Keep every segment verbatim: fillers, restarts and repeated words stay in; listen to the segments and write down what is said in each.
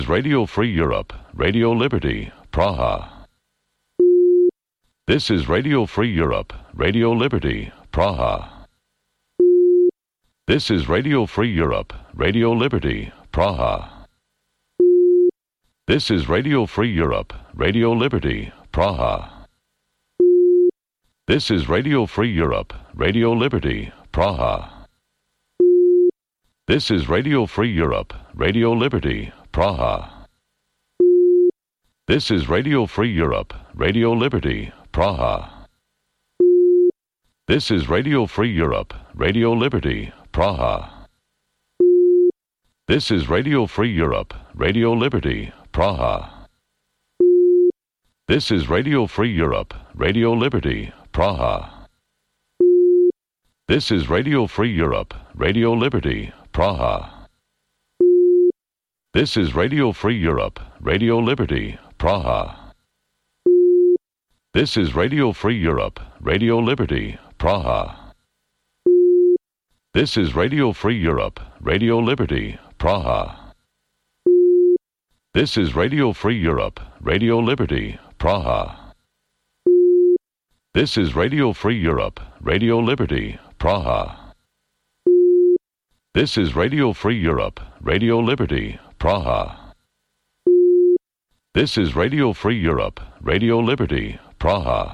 Radio Free Europe, Radio Liberty, Praha. This is Radio Free Europe, Radio Liberty, Praha. This is Radio Free Europe, Radio Liberty, Praha. This is Radio Free Europe, Radio Liberty, Praha. This is Radio Free Europe, Radio Liberty, Praha. This is Radio Free Europe, Radio Liberty, Praha. This is Radio Free Europe, Radio Liberty, Praha. This is Radio Free Europe, Radio Liberty, Praha. This is Radio Free Europe, Radio Liberty, Praha. This is Radio Free Europe, Radio Liberty, Praha. This is Radio Free Europe, Radio Liberty, Praha. This is Radio Free Europe, Radio Liberty, Praha. This is Radio Free Europe, Radio Liberty, Praha. This is Radio Free Europe, Radio Liberty, Praha. This is Radio Free Europe, Radio Liberty, Praha. This is Radio Free Europe, Radio Liberty, Praha. This is Radio Free Europe, Radio Liberty, Praha. This is Radio Free Europe, Radio Liberty, Praha.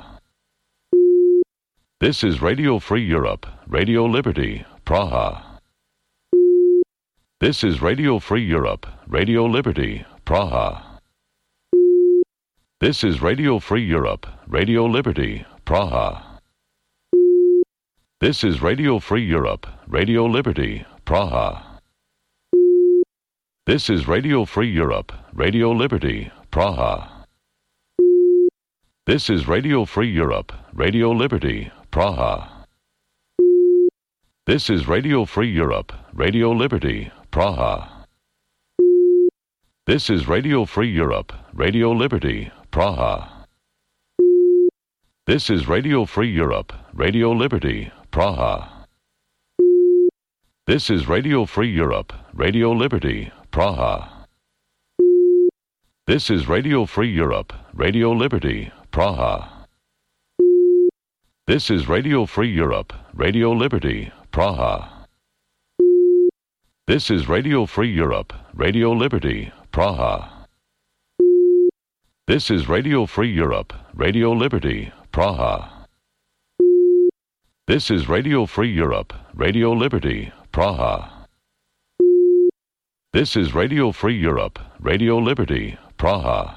This is Radio Free Europe, Radio Liberty, Praha. This is Radio Free Europe, Radio Liberty, Praha. This is Radio Free Europe, Radio Liberty, Praha. This is Radio Free Europe, Radio Liberty, Praha. This is Radio Free Europe, Radio Liberty, Praha. This is Radio Free Europe, Radio Liberty, Praha. This is Radio Free Europe, Radio Liberty, Praha. This is Radio Free Europe, Radio Liberty, Praha. This is Radio Free Europe, Radio Liberty, Praha. This is Radio Free Europe, Radio Liberty, Praha. This is Radio Free Europe, Radio Liberty, Praha. This is Radio Free Europe, Radio Liberty, Praha. This is Radio Free Europe, Radio Liberty, Praha. This is Radio Free Europe, Radio Liberty, Praha. This is Radio Free Europe, Radio Liberty, Praha. This is Radio Free Europe, Radio Liberty, Praha.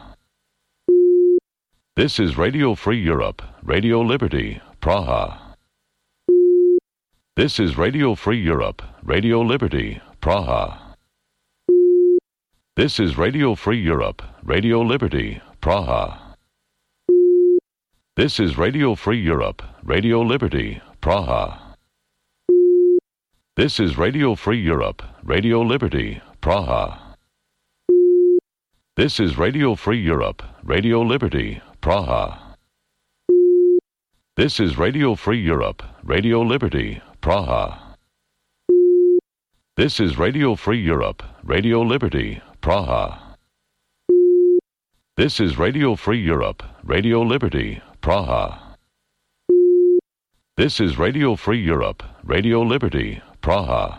This is Radio Free Europe, Radio Liberty, Praha. This is Radio Free Europe, Radio Liberty, Praha. This is Radio Free Europe, Radio Liberty, Praha. This is Radio Free Europe, Radio Liberty, Praha. This is Radio Free Europe, Radio Liberty, Praha. This is Radio Free Europe, Radio Liberty, Praha. This is Radio Free Europe, Radio Liberty, Praha. This is Radio Free Europe, Radio Liberty, Praha. This is Radio Free Europe, Radio Liberty, Praha. This is Radio Free Europe, Radio Liberty, Praha.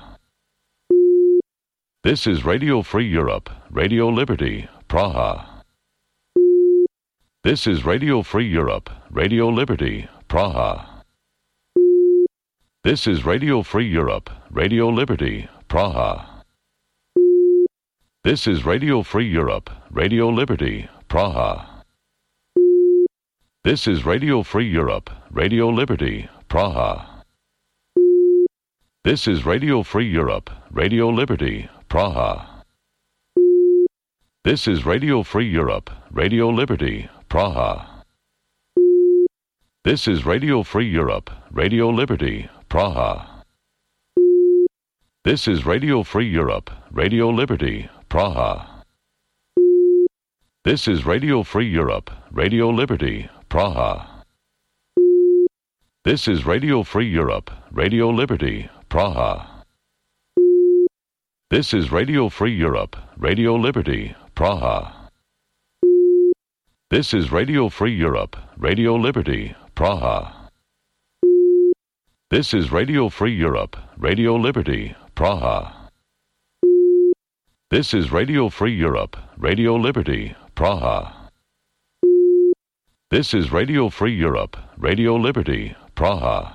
This is Radio Free Europe, Radio Liberty, Praha. This is Radio Free Europe, Radio Liberty, Praha. This is Radio Free Europe, Radio Liberty, Praha. This is Radio Free Europe, Radio Liberty, Praha. This is Radio Free Europe, Radio Liberty, Praha. This is Radio Free Europe, Radio Liberty, Praha. This is Radio Free Europe, Radio Liberty, Praha. This is Radio Free Europe, Radio Liberty, Praha. This is Radio Free Europe, Radio Liberty, Praha. This is Radio Free Europe, Radio Liberty, Praha. This is Radio Free Europe, Radio Liberty, Praha. This is Radio Free Europe, Radio Liberty, Praha. This is Radio Free Europe, Radio Liberty, Praha. This is Radio Free Europe, Radio Liberty, Praha. This is Radio Free Europe, Radio Liberty, Praha. This is Radio Free Europe, Radio Liberty, Praha.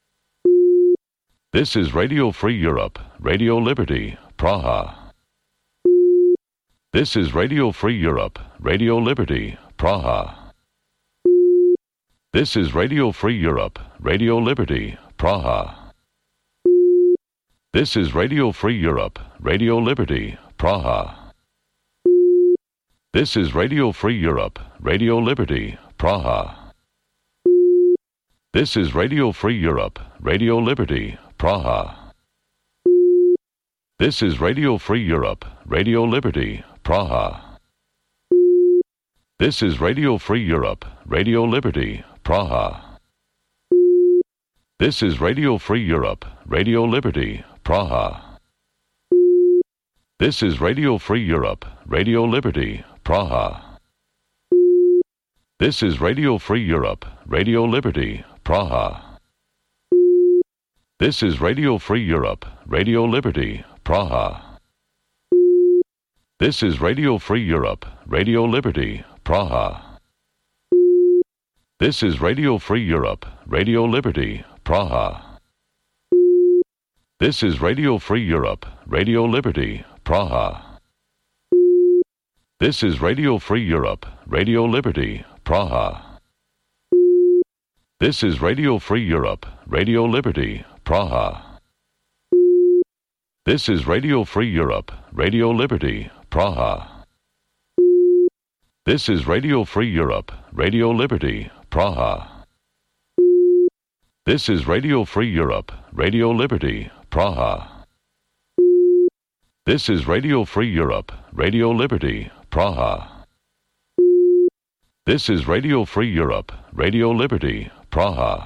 This is Radio Free Europe, Radio Liberty, Praha. This is Radio Free Europe, Radio Liberty, Praha. This is Radio Free Europe, Radio Liberty, Praha. This is Radio Free Europe, Radio Liberty, Praha. This is Radio Free Europe, Radio Liberty, Praha. This is Radio Free Europe, Radio Liberty, Praha. This is Radio Free Europe, Radio Liberty, Praha. This is Radio Free Europe, Radio Liberty, Praha. This is Radio Free Europe, Radio Liberty, Praha. This is Radio Free Europe, Radio Liberty, Praha. This is Radio Free Europe, Radio Liberty, Praha. This is Radio Free Europe, Radio Liberty, Praha. This is Radio Free Europe, Radio Liberty, Praha. This is Radio Free Europe, Radio Liberty, Praha. This is Radio Free Europe, Radio Liberty, Praha. This is Radio Free Europe, Radio Liberty, Praha. This is Radio Free Europe, Radio Liberty, Praha. This is Radio Free Europe, Radio Liberty, Praha. This is Radio Free Europe, Radio Liberty, Praha. This is Radio Free Europe, Radio Liberty, Praha. This is Radio Free Europe, Radio Liberty, Praha. This is Radio Free Europe, Radio Liberty, Praha.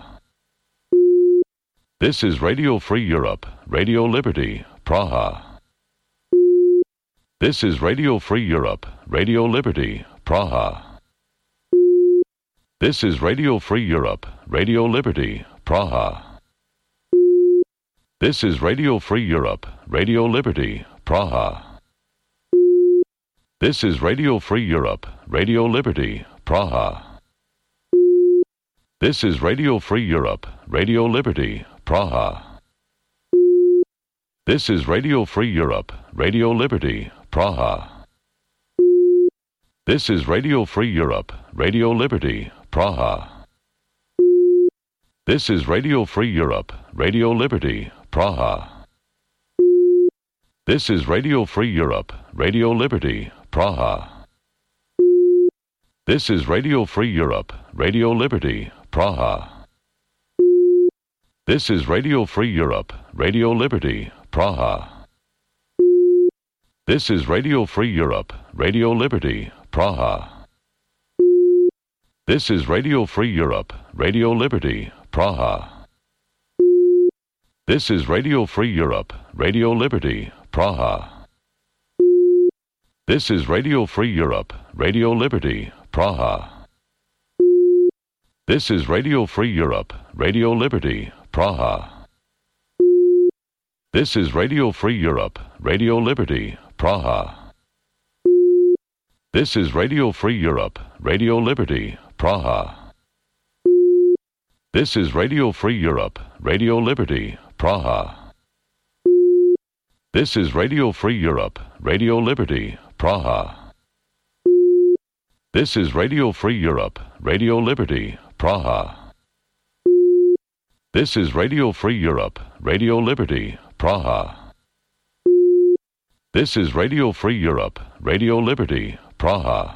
This is Radio Free Europe, Radio Liberty, Praha. This is Radio Free Europe, Radio Liberty, Praha. This is Radio Free Europe, Radio Liberty, Praha. This is Radio Free Europe, Radio Liberty, Praha. This is Radio Free Europe, Radio Liberty, Praha. This is Radio Free Europe, Radio Liberty, Praha. This is Radio Free Europe, Radio Liberty, Praha. This is Radio Free Europe, Radio Liberty, Praha. This is Radio Free Europe, Radio Liberty, Praha. This is Radio Free Europe, Radio Liberty, Praha. This is Radio Free Europe, Radio Liberty, Praha. This is Radio Free Europe, Radio Liberty, Praha. This is Radio Free Europe, Radio Liberty, Praha. This is Radio Free Europe, Radio Liberty, Praha. This is Radio Free Europe, Radio Liberty, Praha. This is Radio Free Europe, Radio Liberty, Praha. This is Radio Free Europe, Radio Liberty, Praha. This is Radio Free Europe, Radio Liberty, Praha. This is Radio Free Europe, Radio Liberty, Praha. This is Radio Free Europe, Radio Liberty, Praha. This is Radio Free Europe, Radio Liberty, Praha. This is Radio Free Europe, Radio Liberty, Praha. This is Radio Free Europe, Radio Liberty, Praha. This is Radio Free Europe, Radio Liberty, Praha.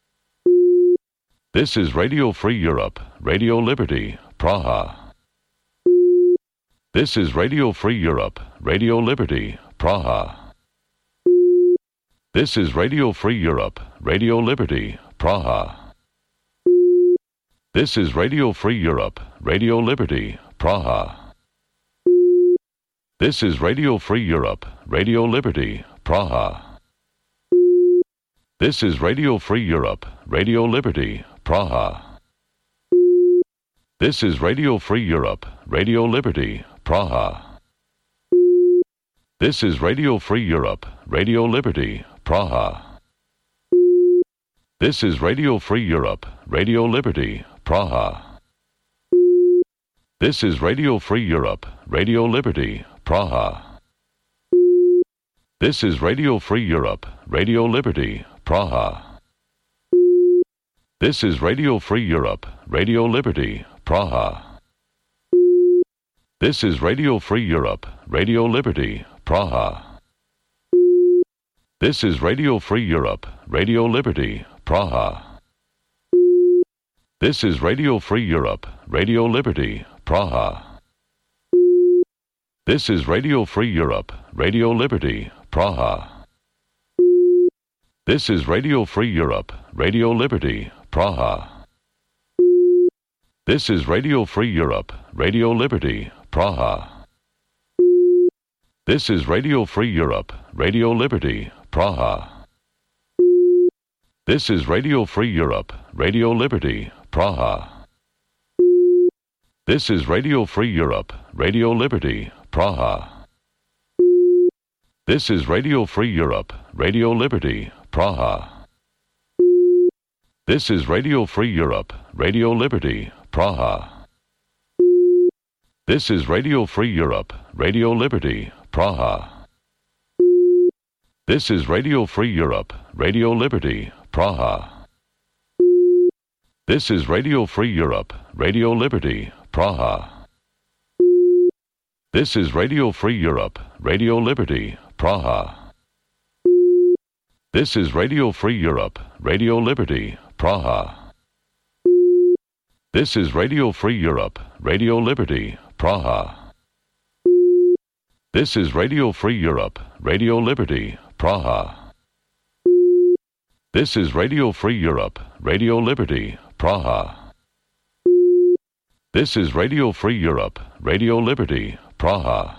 This is Radio Free Europe, Radio Liberty, Praha. This is Radio Free Europe, Radio Liberty, Praha. This is Radio Free Europe, Radio Liberty, Praha. This is Radio Free Europe, Radio Liberty, Praha. This is Radio Free Europe, Radio Liberty, Praha. This is Radio Free Europe, Radio Liberty, Praha. This is Radio Free Europe, Radio Liberty, Praha. This is Radio Free Europe, Radio Liberty, Praha. This is Radio Free Europe, Radio Liberty, Praha. This is Radio Free Europe, Radio Liberty, Praha. This is Radio Free Europe, Radio Liberty, Praha. This is Radio Free Europe, Radio Liberty, Praha. This is Radio Free Europe, Radio Liberty, Praha. This is Radio Free Europe, Radio Liberty, Praha. This is Radio Free Europe, Radio Liberty, Praha. This is Radio Free Europe, Radio Liberty, Praha. This is Radio Free Europe, Radio Liberty, Praha. This is Radio Free Europe, Radio Liberty, Praha. This is Radio Free Europe, Radio Liberty, Praha. This is Radio Free Europe, Radio Liberty, Praha. This is Radio Free Europe, Radio Liberty, Praha. This is Radio Free Europe, Radio Liberty, Praha. This is Radio Free Europe, Radio Liberty, Praha. This is Radio Free Europe, Radio Liberty, Praha. This is Radio Free Europe, Radio Liberty, Praha. This is Radio Free Europe, Radio Liberty, Praha. This is Radio Free Europe, Radio Liberty, Praha. This is Radio Free Europe, Radio Liberty, Praha. This is Radio Free Europe, Radio Liberty, Praha. This is Radio Free Europe, Radio Liberty, Praha. This is Radio Free Europe, Radio Liberty, Praha. This is Radio Free Europe, Radio Liberty, Praha.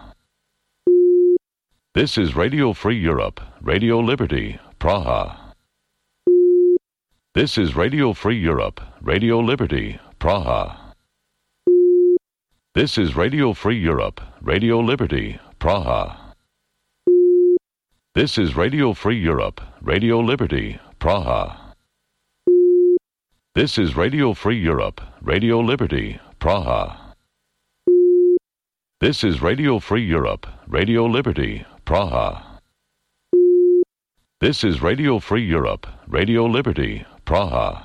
This is Radio Free Europe, Radio Liberty, Praha. This is Radio Free Europe, Radio Liberty, Praha. This is Radio Free Europe, Radio Liberty, Praha. This is Radio Free Europe, Radio Liberty, Praha. This is Radio Free Europe, Radio Liberty, Praha. This is Radio Free Europe, Radio Liberty, Praha. This is Radio Free Europe, Radio Liberty, Praha.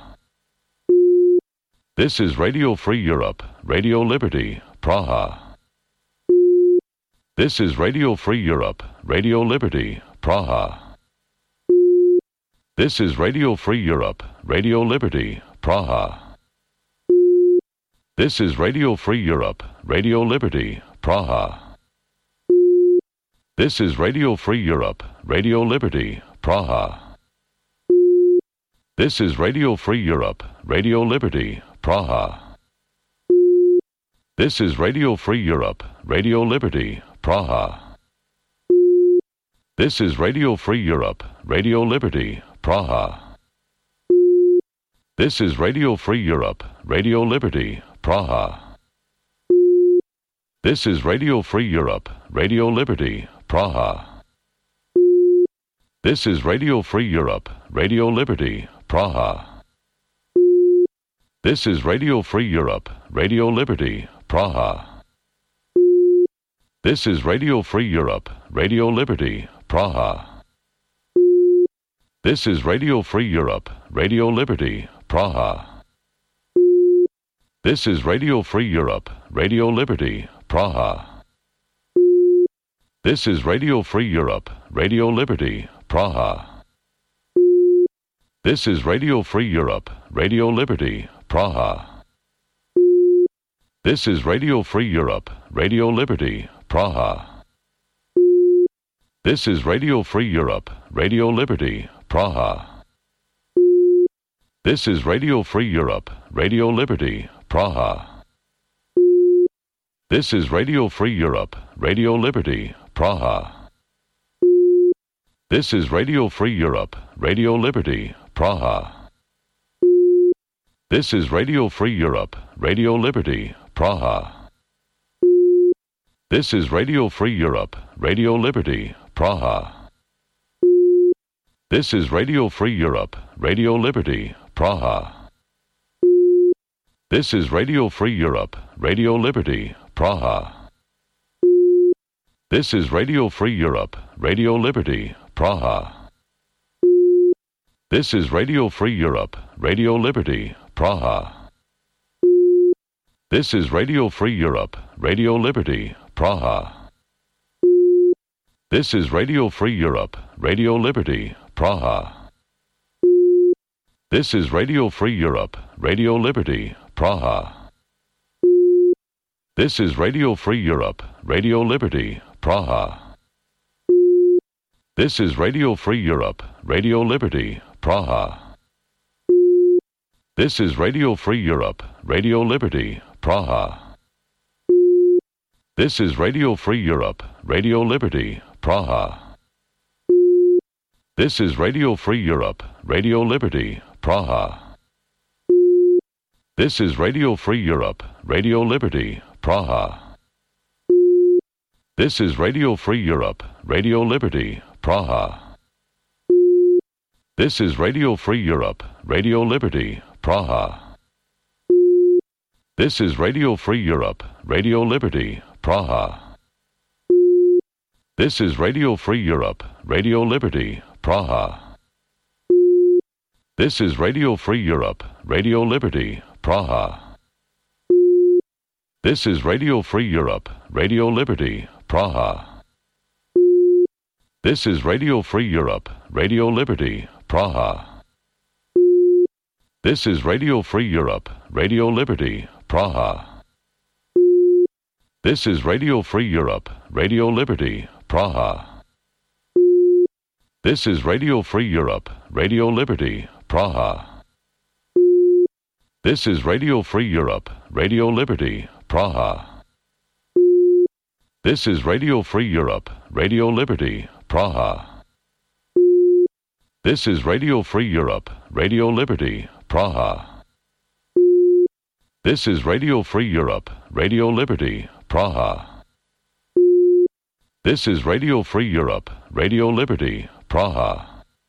This is Radio Free Europe, Radio Liberty, Praha. This is Radio Free Europe, Radio Liberty, Praha. This is Radio Free Europe, Radio Liberty, Praha. This is Radio Free Europe, Radio Liberty, Praha. This is Radio Free Europe, Radio Liberty, Praha. This is Radio Free Europe, Radio Liberty, Praha. This is Radio Free Europe, Radio Liberty, Praha. This is Radio Free Europe, Radio Liberty, Praha. This is Radio Free Europe, Radio Liberty, Praha. This is Radio Free Europe, Radio Liberty, Praha. This is Radio Free Europe, Radio Liberty, Praha. This is Radio Free Europe, Radio Liberty, Praha. This is Radio Free Europe, Radio Liberty, Praha. This is Radio Free Europe, Radio Liberty, Praha. This is Radio Free Europe, Radio Liberty, Praha. This is Radio Free Europe, Radio Liberty, Praha. This is Radio Free Europe, Radio Liberty, Praha. This is Radio Free Europe, Radio Liberty, Praha. This is Radio Free Europe, Radio Liberty, Praha. This is Radio Free Europe, Radio Liberty, Praha. This is Radio Free Europe, Radio Liberty, Praha. This is Radio Free Europe, Radio Liberty, Praha. This is Radio Free Europe, Radio Liberty, Praha. This is Radio Free Europe, Radio Liberty, Praha. This is Radio Free Europe, Radio Liberty, Praha. This is Radio Free Europe, Radio Liberty, Praha. This is Radio Free Europe, Radio Liberty, Praha. This is Radio Free Europe, Radio Liberty, Praha. This is Radio Free Europe, Radio Liberty, Praha. This is Radio Free Europe, Radio Liberty, Praha. This is Radio Free Europe, Radio Liberty, Praha. This is Radio Free Europe, Radio Liberty, Praha. This is Radio Free Europe, Radio Liberty, Praha. This is Radio Free Europe, Radio Liberty, Praha. This is Radio Free Europe, Radio Liberty, Praha. This is Radio Free Europe, Radio Liberty, Praha. This is Radio Free Europe, Radio Liberty, Praha. This is Radio Free Europe, Radio Liberty, Praha. This is Radio Free Europe, Radio Liberty, Praha. This is Radio Free Europe, Radio Liberty, Praha. This is Radio Free Europe, Radio Liberty, Praha. This is Radio Free Europe, Radio Liberty, Praha. This is Radio Free Europe, Radio Liberty, Praha. This is Radio Free Europe, Radio Liberty, Praha. This is Radio Free Europe, Radio Liberty, Praha. This is Radio Free Europe, Radio Liberty, Praha. This is Radio Free Europe, Radio Liberty, Praha. This is Radio Free Europe, Radio Liberty, Praha. This is Radio Free Europe, Radio Liberty, Praha. This is Radio Free Europe, Radio Liberty, Praha. This is Radio Free Europe, Radio Liberty, Praha. This is Radio Free Europe, Radio Liberty, Praha.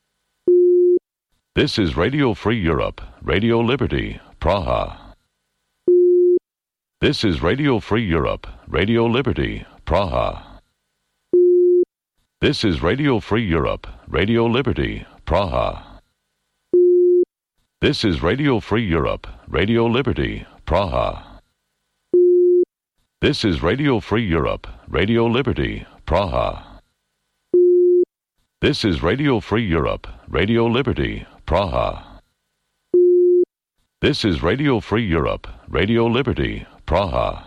This is Radio Free Europe, Radio Liberty, Praha. This is Radio Free Europe, Radio Liberty, Praha. This is Radio Free Europe, Radio Liberty, Praha. This is Radio Free Europe, Radio Liberty, Praha. This is Radio Free Europe, Radio Liberty, Praha. This is Radio Free Europe, Radio Liberty, Praha. This is Radio Free Europe, Radio Liberty, Praha.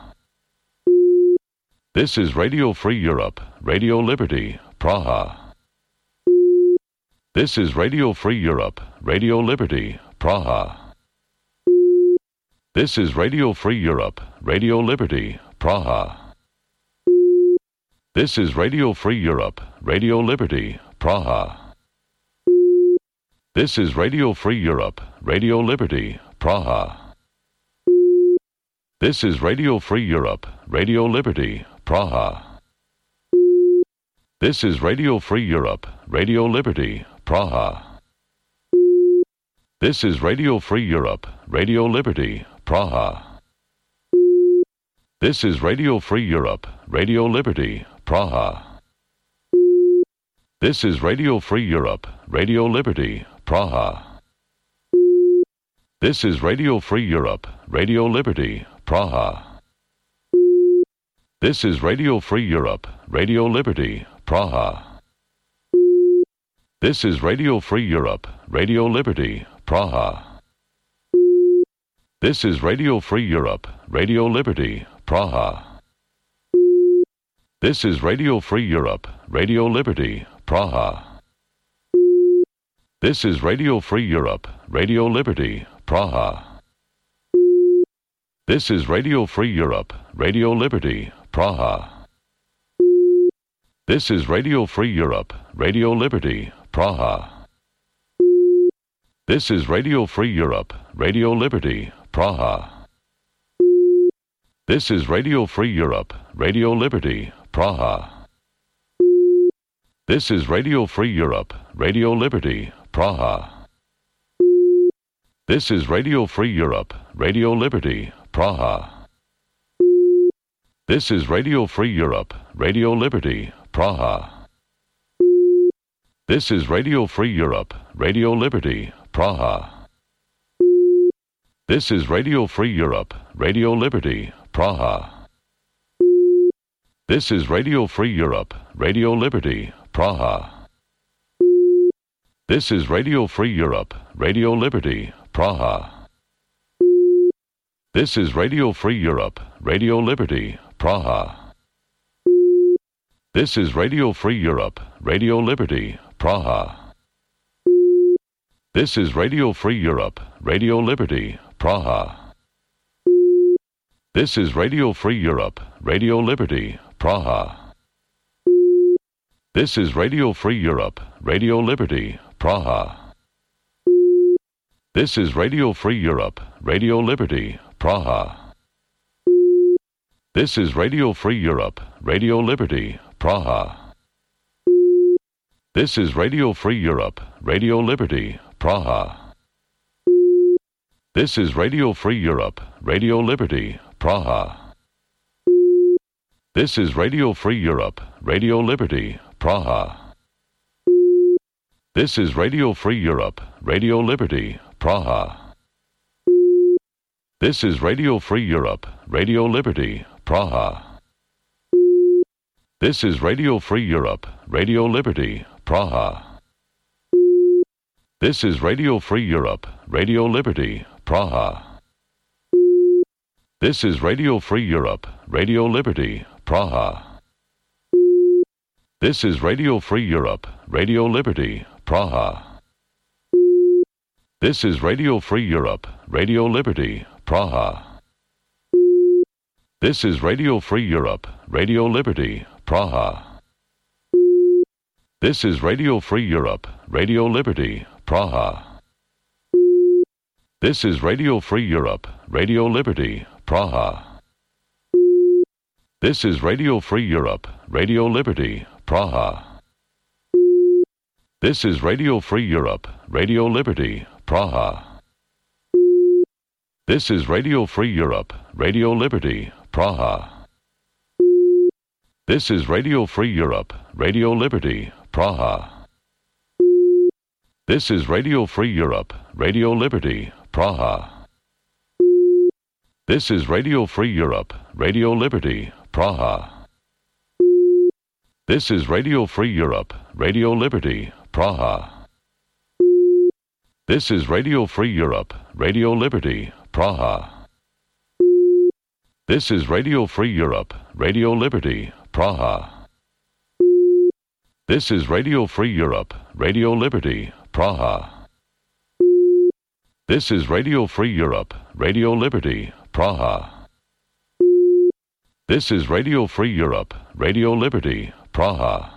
This is Radio Free Europe, Radio Liberty, Praha. This is Radio Free Europe, Radio Liberty, Praha. This is Radio Free Europe, Radio Liberty, Praha. This is Radio Free Europe, Radio Liberty, Praha. This is Radio Free Europe, Radio Liberty, Praha. This is Radio Free Europe, Radio Liberty, Praha. This is Radio Free Europe, Radio Liberty, Praha. This is Radio Free Europe, Radio Liberty, Praha. This is Radio Free Europe, Radio Liberty, Praha. This is Radio Free Europe, Radio Liberty, Praha. This is Radio Free Europe, Radio Liberty, Praha. This is Radio Free Europe, Radio Liberty, Praha. This is Radio Free Europe, Radio Liberty, Praha. This is Radio Free Europe, Radio Liberty, Praha. This is Radio Free Europe, Radio Liberty, Praha. This is Radio Free Europe, Radio Liberty, Praha. This is Radio Free Europe, Radio Liberty, Praha. This is Radio Free Europe, Radio Liberty, Praha. This is Radio Free Europe, Radio Liberty, Praha. This is Radio Free Europe, Radio Liberty, Praha. This is Radio Free Europe, Radio Liberty, Praha. This is Radio Free Europe, Radio Liberty, Praha. This is Radio Free Europe, Radio Liberty, Praha. This is Radio Free Europe, Radio Liberty, Praha. This is Radio Free Europe, Radio Liberty, Praha. This is Radio Free Europe, Radio Liberty, Praha. This is Radio Free Europe, Radio Liberty, Praha. This is Radio Free Europe, Radio Liberty, Praha. This is Radio Free Europe, Radio Liberty, Praha. This is Radio Free Europe, Radio Liberty, Praha. This is Radio Free Europe, Radio Liberty, Praha. This is Radio Free Europe, Radio Liberty, Praha. This is Radio Free Europe, Radio Liberty, Praha. This is Radio Free Europe, Radio Liberty, Praha. This is Radio Free Europe, Radio Liberty, Praha. This is Radio Free Europe, Radio Liberty, Praha. This is Radio Free Europe, Radio Liberty, Praha. This is Radio Free Europe, Radio Liberty, Praha. This is Radio Free Europe, Radio Liberty, Praha. This is Radio Free Europe, Radio Liberty, Praha. This is Radio Free Europe, Radio Liberty, Praha. This is Radio Free Europe, Radio Liberty, Praha. This is Radio Free Europe, Radio Liberty, Praha. This is Radio Free Europe, Radio Liberty, Praha. This is Radio Free Europe, Radio Liberty, Praha. This is Radio Free Europe, Radio Liberty, Praha. This is Radio Free Europe, Radio Liberty, Praha. This is Radio Free Europe, Radio Liberty, Praha. This is Radio Free Europe, Radio Liberty, Praha. This is Radio Free Europe, Radio Liberty, Praha. This is Radio Free Europe, Radio Liberty, Praha. This is Radio Free Europe, Radio Liberty, Praha. This is Radio Free Europe, Radio Liberty, Praha. This is Radio Free Europe, Radio Liberty, Praha. This is Radio Free Europe, Radio Liberty, Praha. This is Radio Free Europe, Radio Liberty, Praha. This is Radio Free Europe, Radio Liberty, Praha. This is Radio Free Europe, Radio Liberty, Praha. This is Radio Free Europe, Radio Liberty, Praha.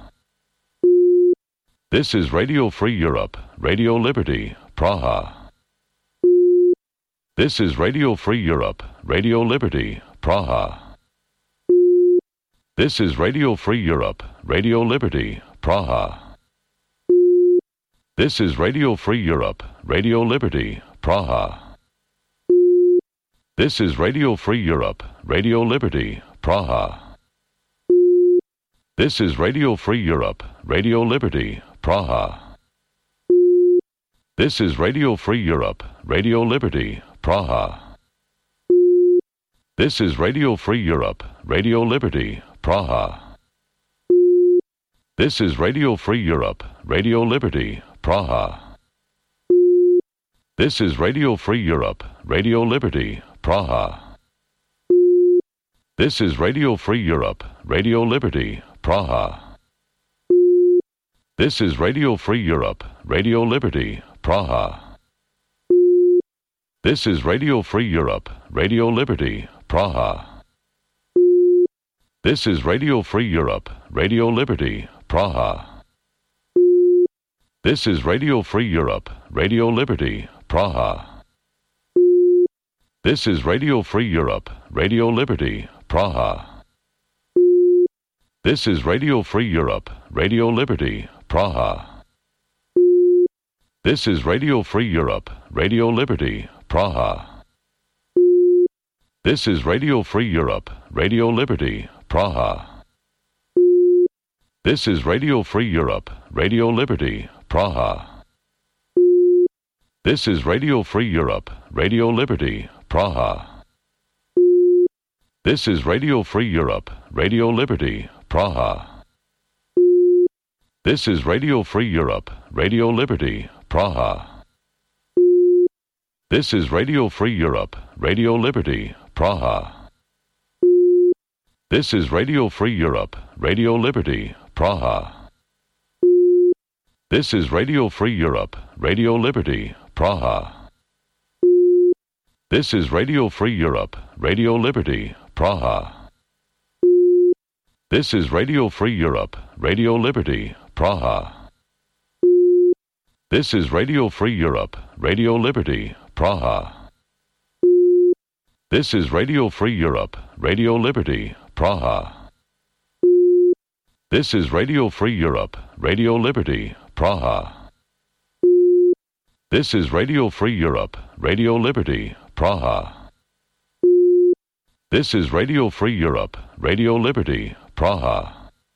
This is Radio Free Europe, Radio Liberty, Praha. This is Radio Free Europe, Radio Liberty, Praha. This is Radio Free Europe, Radio Liberty, Praha. This is Radio Free Europe, Radio Liberty, Praha. This is Radio Free Europe, Radio Liberty, Praha. This is Radio Free Europe, Radio Liberty, Praha. This is Radio Free Europe, Radio Liberty, Praha. This is Radio Free Europe, Radio Liberty, Praha. This is Radio Free Europe, Radio Liberty, Praha. This is Radio Free Europe, Radio Liberty, Praha. This is Radio Free Europe, Radio Liberty, Praha. This is Radio Free Europe, Radio Liberty, Praha. This is Radio Free Europe, Radio Liberty, Praha. This is Radio Free Europe, Radio Liberty, Praha. This is Radio Free Europe, Radio Liberty, Praha. This is Radio Free Europe, Radio Liberty, Praha. This is Radio Free Europe, Radio Liberty, Praha. This is Radio Free Europe, Radio Liberty, Praha. This is Radio Free Europe, Radio Liberty, Praha. This is Radio Free Europe, Radio Liberty, Praha. This is Radio Free Europe, Radio Liberty, Praha. This is Radio Free Europe, Radio Liberty, Praha. This is Radio Free Europe, Radio Liberty, Praha. This is Radio Free Europe, Radio Liberty, Praha. This is Radio Free Europe, Radio Liberty, Praha. This is Radio Free Europe, Radio Liberty, Praha. This is Radio Free Europe, Radio Liberty, Praha. This is Radio Free Europe, Radio Liberty, Praha. This is Radio Free Europe, Radio Liberty, Praha. This is Radio Free Europe, Radio Liberty, Praha. This is Radio Free Europe, Radio Liberty, Praha. This is Radio Free Europe, Radio Liberty, Praha. This is Radio Free Europe, Radio Liberty, Praha.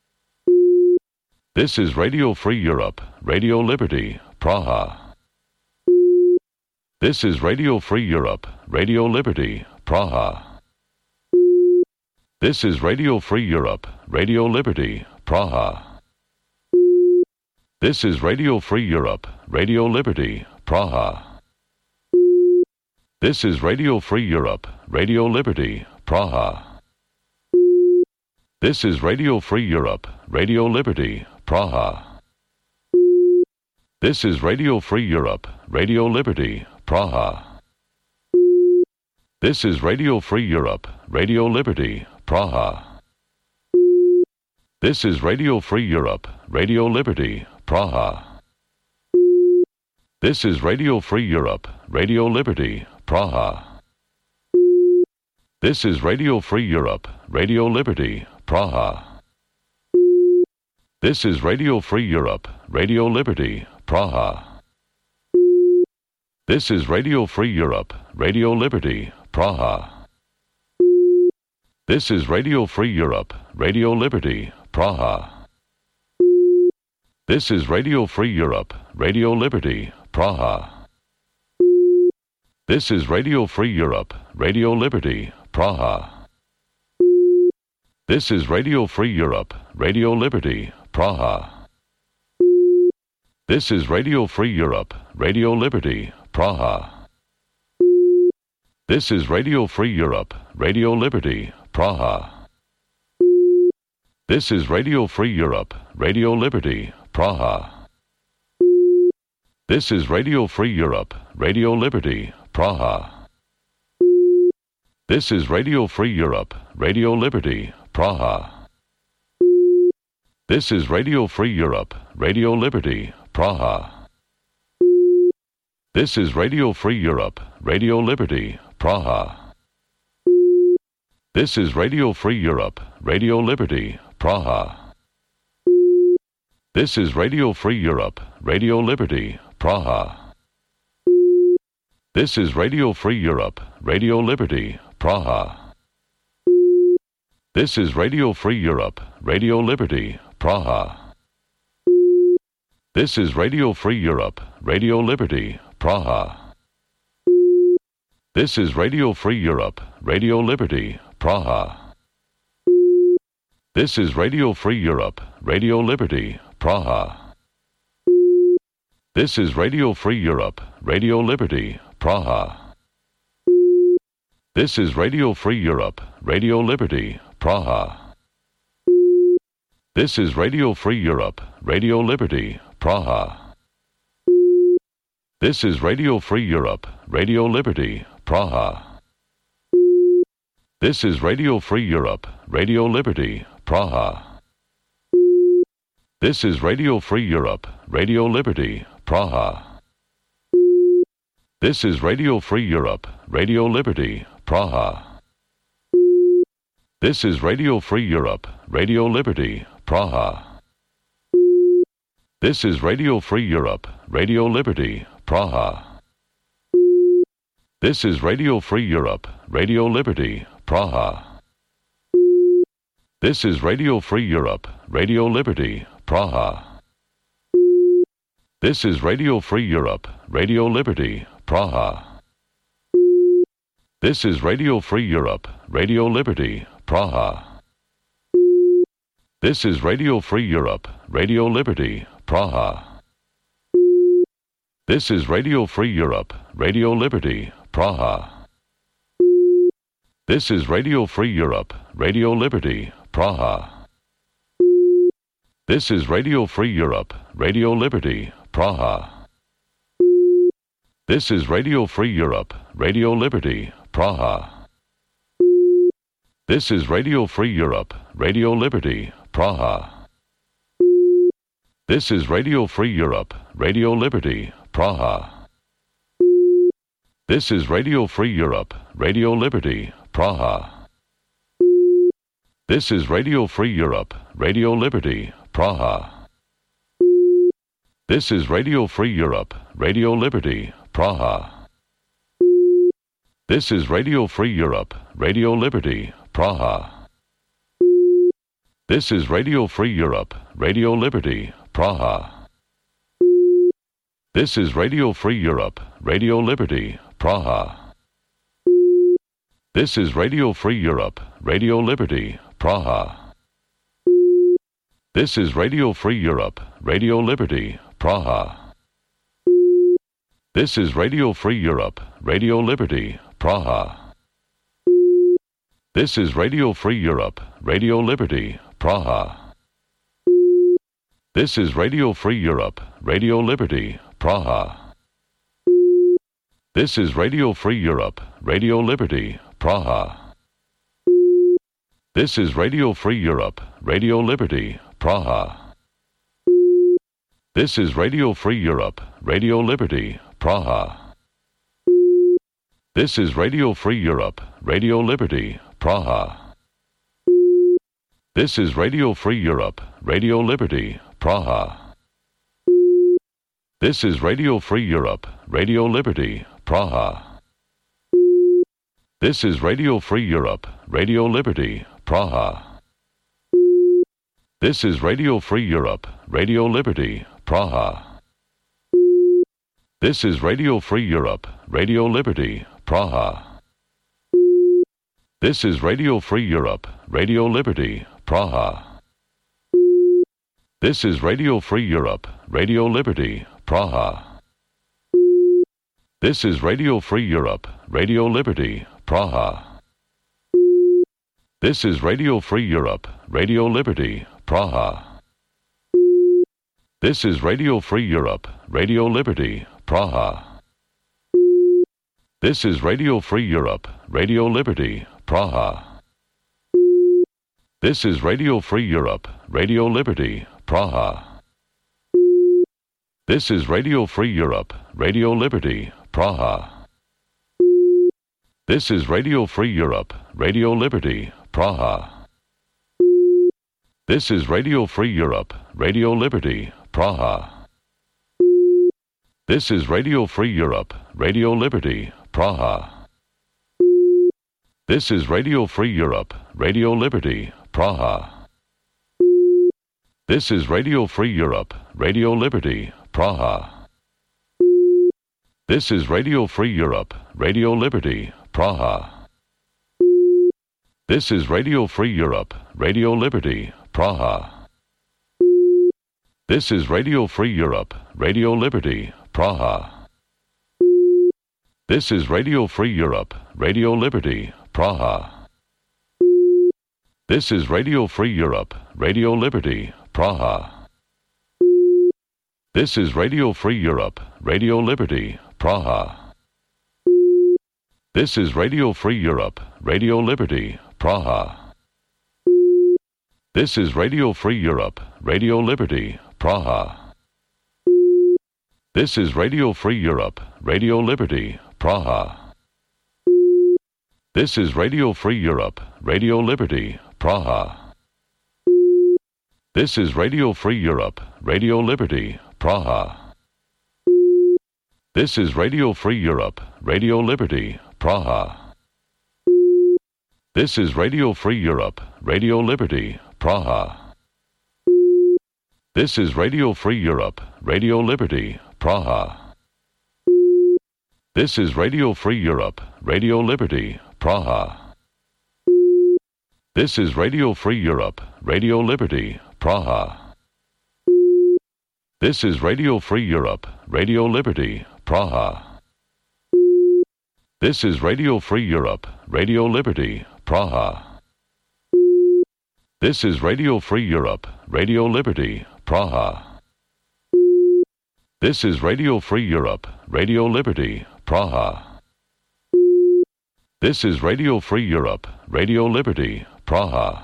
This is Radio Free Europe, Radio Liberty, Praha. This is Radio Free Europe, Radio Liberty, Praha. This is Radio Free Europe, Radio Liberty, Praha. This is Radio Free Europe, Radio Liberty, Praha. This is Radio Free Europe, Radio Liberty, Praha. This is Radio Free Europe, Radio Liberty, Praha. This is Radio Free Europe, Radio Liberty, Praha. This is Radio Free Europe, Radio Liberty, Praha. This is Radio Free Europe, Radio Liberty, Praha. This is Radio Free Europe, Radio Liberty, Praha. This is Radio Free Europe, Radio Liberty, Praha. This is Radio Free Europe, Radio Liberty, Praha. This is Radio Free Europe, Radio Liberty, Praha. This is Radio Free Europe, Radio Liberty, Praha. This is Radio Free Europe, Radio Liberty, Praha. This is Radio Free Europe, Radio Liberty, Praha. This is Radio Free Europe, Radio Liberty, Praha. This is Radio Free Europe, Radio Liberty, Praha. This is Radio Free Europe, Radio Liberty, Praha. This is Radio Free Europe, Radio Liberty, Praha. This is Radio Free Europe, Radio Liberty, Praha. This is Radio Free Europe, Radio Liberty, Praha. This is Radio Free Europe, Radio Liberty, Praha. This is Radio Free Europe, Radio Liberty, Praha. This is Radio Free Europe, Radio Liberty, Praha. This is Radio Free Europe, Radio Liberty, Praha. This is Radio Free Europe, Radio Liberty, Praha. This is Radio Free Europe, Radio Liberty, Praha. This is Radio Free Europe, Radio Liberty, Praha. This is Radio Free Europe, Radio Liberty, Praha. This is Radio Free Europe, Radio Liberty, Praha. This is Radio Free Europe, Radio Liberty, Praha. This is Radio Free Europe, Radio Liberty, Praha. This is Radio Free Europe, Radio Liberty, Praha. This is Radio Free Europe, Radio Liberty, Praha. This is Radio Free Europe, Radio Liberty, Praha. This is Radio Free Europe, Radio Liberty, Praha. This is Radio Free Europe, Radio Liberty, Praha. This is Radio Free Europe, Radio Liberty, Praha. This is Radio Free Europe, Radio Liberty, Praha. This is Radio Free Europe, Radio Liberty, Praha. This is Radio Free Europe, Radio Liberty, Praha. This is Radio Free Europe, Radio Liberty, Praha. This is Radio Free Europe, Radio Liberty, Praha. This is Radio Free Europe, Radio Liberty, Praha. This is Radio Free Europe, Radio Liberty, Praha. This is Radio Free Europe, Radio Liberty, Praha. This is Radio Free Europe, Radio Liberty, Praha. This is Radio Free Europe, Radio Liberty, Praha. This is Radio Free Europe, Radio Liberty, Praha. This is Radio Free Europe, Radio Liberty, Praha. This is Radio Free Europe, Radio Liberty, Praha. This is Radio Free Europe, Radio Liberty, Praha. This is Radio Free Europe, Radio Liberty, Praha. This is Radio Free Europe, Radio Liberty, Praha. This is Radio Free Europe, Radio Liberty, Praha. This is Radio Free Europe, Radio Liberty, Praha. This is Radio Free Europe, Radio Liberty, Praha. This is Radio Free Europe, Radio Liberty, Praha. This is Radio Free Europe, Radio Liberty, Praha. This is Radio Free Europe, Radio Liberty, Praha. This is Radio Free Europe, Radio Liberty, Praha. This is Radio Free Europe, Radio Liberty, Praha. This is Radio Free Europe, Radio Liberty, Praha. This is Radio Free Europe, Radio Liberty, Praha. This is Radio Free Europe, Radio Liberty, Praha. This is Radio Free Europe, Radio Liberty, Praha. This is Radio Free Europe, Radio Liberty, Praha. This is Radio Free Europe, Radio Liberty, Praha. This is Radio Free Europe, Radio Liberty, Praha. This is Radio Free Europe, Radio Liberty, Praha. This is Radio Free Europe, Radio Liberty, Praha. This is Radio Free Europe, Radio Liberty, Praha. This is Radio Free Europe, Radio Liberty, Praha. This is Radio Free Europe, Radio Liberty, Praha. This is Radio Free Europe, Radio Liberty, Praha. This is Radio Free Europe, Radio Liberty, Praha. This is Radio Free Europe, Radio Liberty, Praha. This is Radio Free Europe, Radio Liberty, Praha. This is Radio Free Europe, Radio Liberty, Praha. This is Radio Free Europe, Radio Liberty, Praha. This is Radio Free Europe, Radio Liberty, Praha. This is Radio Free Europe, Radio Liberty, Praha. This is Radio Free Europe, Radio Liberty, Praha. This is Radio Free Europe, Radio Liberty, Praha. This is Radio Free Europe, Radio Liberty, Praha. This is Radio Free Europe, Radio Liberty, Praha. This is Radio Free Europe, Radio Liberty, Praha. This is Radio Free Europe, Radio Liberty, Praha. This is Radio Free Europe, Radio Liberty, Praha. This is Radio Free Europe, Radio Liberty, Praha. This is Radio Free Europe, Radio Liberty, Praha. This is Radio Free Europe, Radio Liberty, Praha. This is Radio Free Europe, Radio Liberty, Praha. This is Radio Free Europe, Radio Liberty, Praha. This is Radio Free Europe, Radio Liberty, Praha. This is Radio Free Europe, Radio Liberty, Praha. This is Radio Free Europe, Radio Liberty, Praha. This is Radio Free Europe, Radio Liberty, Praha. This is Radio Free Europe, Radio Liberty, Praha. This is Radio Free Europe, Radio Liberty, Praha. This is Radio Free Europe, Radio Liberty, Praha. This is Radio Free Europe, Radio Liberty, Praha. This is Radio Free Europe, Radio Liberty, Praha. This is Radio Free Europe, Radio Liberty, Praha.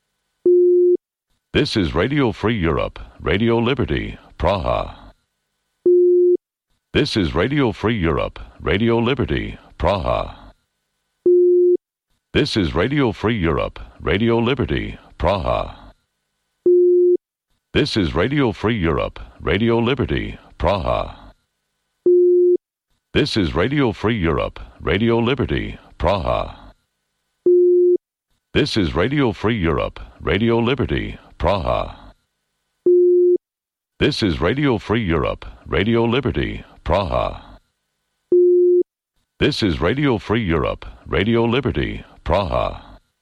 This is Radio Free Europe, Radio Liberty, Praha. This is Radio Free Europe, Radio Liberty, Praha. This is Radio Free Europe, Radio Liberty, Praha. This is Radio Free Europe, Radio Liberty, Praha. This is Radio Free Europe, Radio Liberty, Praha. This is Radio Free Europe, Radio Liberty, Praha. This is Radio Free Europe, Radio Liberty, Praha. This is Radio Free Europe, Radio Liberty, Praha.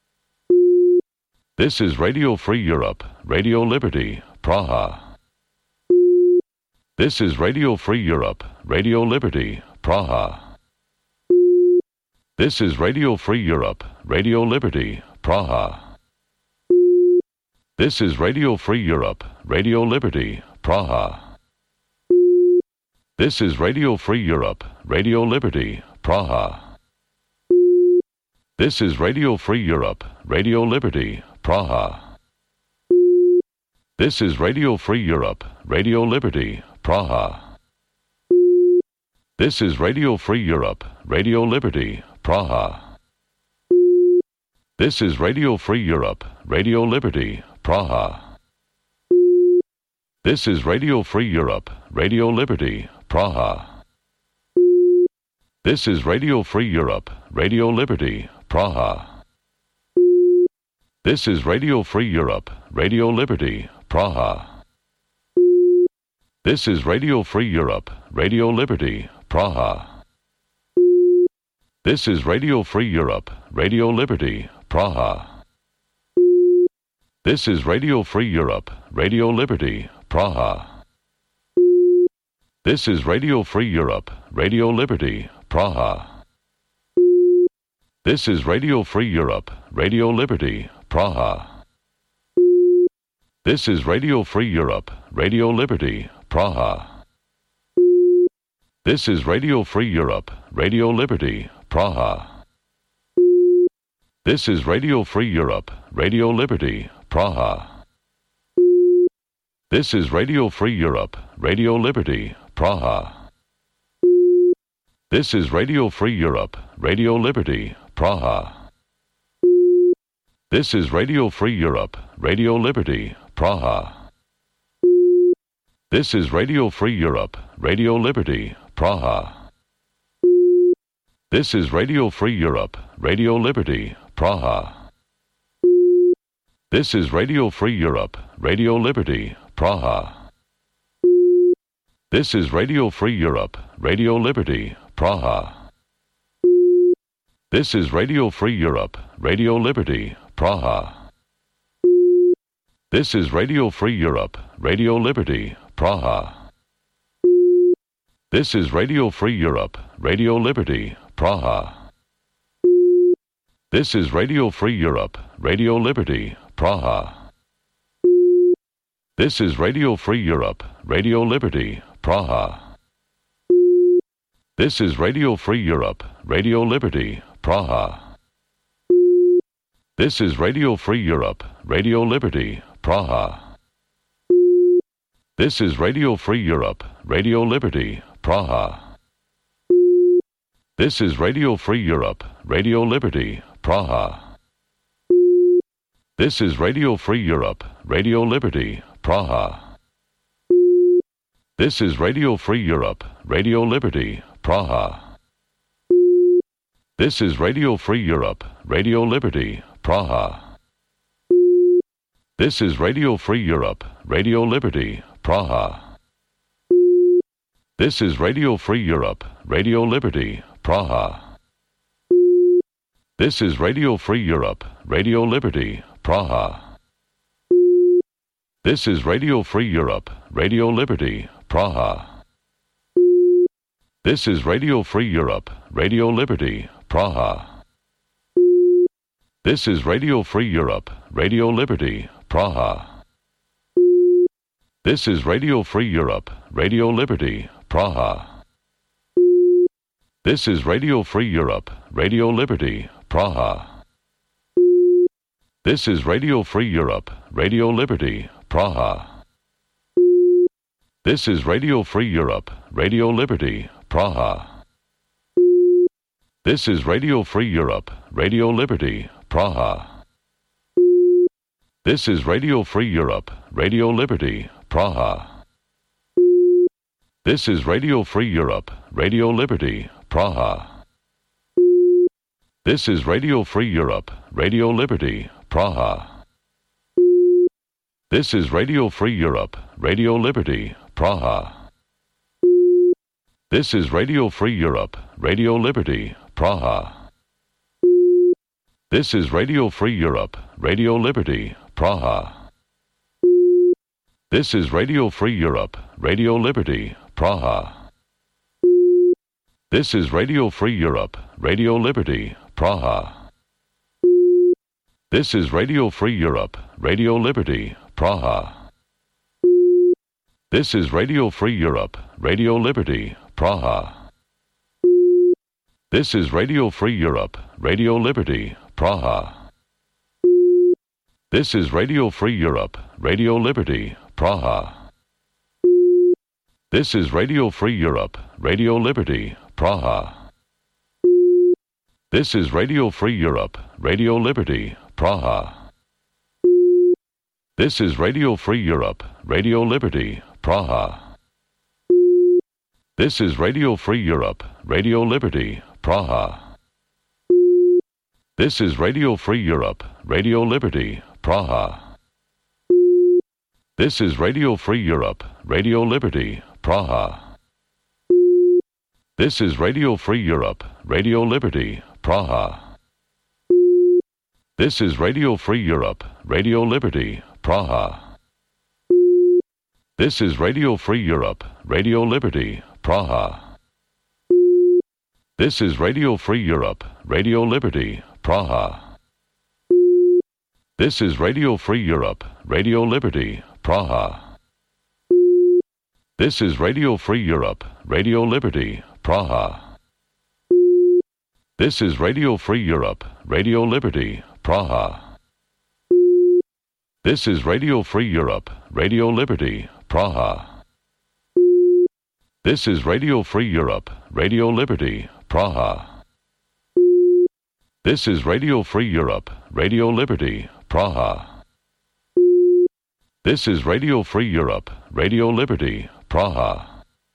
This is Radio Free Europe, Radio Liberty, Praha. This is Radio Free Europe, Radio Liberty, Praha. This is Radio Free Europe, Radio Liberty, Praha. This is Radio Free Europe, Radio Liberty, Praha. This is Radio Free Europe, Radio Liberty, Praha. This is Radio Free Europe, Radio Liberty, Praha. This is Radio Free Europe, Radio Liberty, Praha. This is Radio Free Europe, Radio Liberty, Praha. This is Radio Free Europe, Radio Liberty, Praha. This is Radio Free Europe, Radio Liberty, Praha. This is Radio Free Europe, Radio Liberty, Praha. This is Radio Free Europe, Radio Liberty, Praha. This is Radio Free Europe, Radio Liberty, Praha. This is Radio Free Europe, Radio Liberty, Praha. This is Radio Free Europe, Radio Liberty, Praha. This is Radio Free Europe, Radio Liberty, Praha. This is Radio Free Europe, Radio Liberty, Praha. This is Radio Free Europe, Radio Liberty, Praha. This is Radio Free Europe, Radio Liberty, Praha. This is Radio Free Europe, Radio Liberty, Praha. This is Radio Free Europe, Radio Liberty, Praha. This is Radio Free Europe, Radio Liberty, Praha. This is Radio Free Europe, Radio Liberty, Praha. This is Radio Free Europe, Radio Liberty, Praha. This is Radio Free Europe, Radio Liberty, Praha. This is Radio Free Europe, Radio Liberty, Praha. This is Radio Free Europe, Radio Liberty, Praha. This is Radio Free Europe, Radio Liberty, Praha. This is Radio Free Europe, Radio Liberty, Praha. This is Radio Free Europe, Radio Liberty, Praha. This is Radio Free Europe, Radio Liberty, Praha. This is Radio Free Europe, Radio Liberty, Praha. This is Radio Free Europe, Radio Liberty, Praha. This is Radio Free Europe, Radio Liberty, Praha. This is Radio Free Europe, Radio Liberty, Praha. This is Radio Free Europe, Radio Liberty, Praha. This is Radio Free Europe, Radio Liberty, Praha. This is Radio Free Europe, Radio Liberty, Praha. This is Radio Free Europe, Radio Liberty, Praha. This is Radio Free Europe, Radio Liberty, Praha. This is Radio Free Europe, Radio Liberty, Praha. This is Radio Free Europe, Radio Liberty, Praha. This is Radio Free Europe, Radio Liberty, Praha. This is Radio Free Europe, Radio Liberty, Praha. This is Radio Free Europe, Radio Liberty, Praha. This is Radio Free Europe, Radio Liberty, Praha. This is Radio Free Europe, Radio Liberty, Praha. This is Radio Free Europe, Radio Liberty, Praha. This is Radio Free Europe, Radio Liberty, Praha. This is Radio Free Europe, Radio Liberty, Praha. This is Radio Free Europe, Radio Liberty, Praha. This is Radio Free Europe, Radio Liberty, Praha. This is Radio Free Europe, Radio Liberty, Praha. This is Radio Free Europe, Radio Liberty, Praha. This is Radio Free Europe, Radio Liberty, Praha. This is Radio Free Europe, Radio Liberty, Praha. This is Radio Free Europe, Radio Liberty, Praha. This is Radio Free Europe, Radio Liberty, Praha. This is Radio Free Europe, Radio Liberty, Praha. This is Radio Free Europe, Radio Liberty, Praha. This is Radio Free Europe, Radio Liberty, Praha. This is Radio Free Europe, Radio Liberty, Praha. This is Radio Free Europe, Radio Liberty, Praha. This is Radio Free Europe, Radio Liberty, Praha. This is Radio Free Europe, Radio Liberty, Praha. This is Radio Free Europe, Radio Liberty, Praha. This is Radio Free Europe, Radio Liberty, Praha. This is Radio Free Europe, Radio Liberty, Praha. This is Radio Free Europe, Radio Liberty, Praha. This is Radio Free Europe, Radio Liberty, Praha. This is Radio Free Europe, Radio Liberty, Praha. This is Radio Free Europe, Radio Liberty, Praha. This is Radio Free Europe, Radio Liberty, Praha. This is Radio Free Europe, Radio Liberty, Praha. This is Radio Free Europe, Radio Liberty, Praha. This is Radio Free Europe, Radio Liberty, Praha. This is Radio Free Europe, Radio Liberty, Praha. This is Radio Free Europe, Radio Liberty, Praha. This is Radio Free Europe, Radio Liberty, Praha.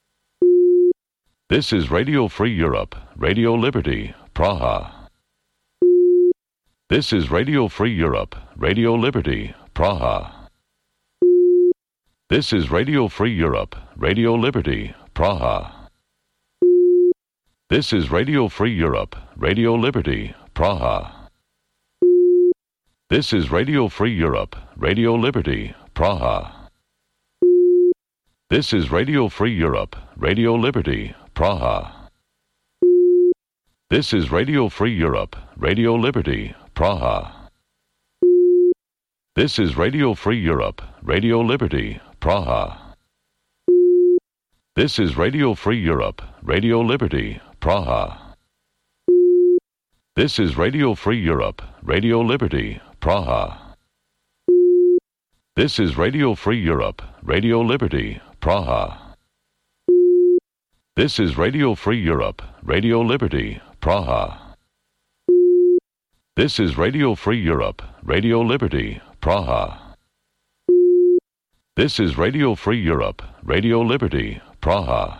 This is Radio Free Europe, Radio Liberty, Praha. This is Radio Free Europe, Radio Liberty, Praha. This is Radio Free Europe, Radio Liberty, Praha. This is Radio Free Europe, Radio Liberty, Praha. This is Radio Free Europe, Radio Liberty, Praha. This is Radio Free Europe, Radio Liberty, Praha. This is Radio Free Europe, Radio Liberty, Praha. This is Radio Free Europe, Radio Liberty, Praha. This is Radio Free Europe, Radio Liberty, Praha. This is Radio Free Europe, Radio Liberty, Praha. This is Radio Free Europe, Radio Liberty, Praha. This is Radio Free Europe, Radio Liberty, Praha. This is Radio Free Europe, Radio Liberty, Praha. This is Radio Free Europe, Radio Liberty, Praha.